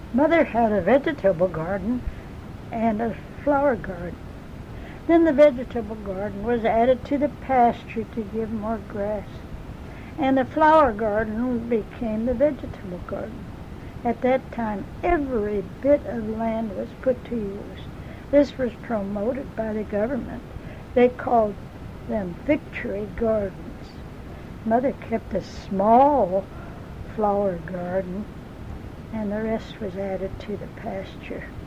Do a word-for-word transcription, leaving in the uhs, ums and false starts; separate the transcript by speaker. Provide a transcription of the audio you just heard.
Speaker 1: Mother had a vegetable garden and a flower garden. Then the vegetable garden was added to the pasture to give more grass, and the flower garden became the vegetable garden. At that time, every bit of land was put to use. This was promoted by the government. They called them victory gardens. Mother kept a small flower garden, and the rest was added to the pasture.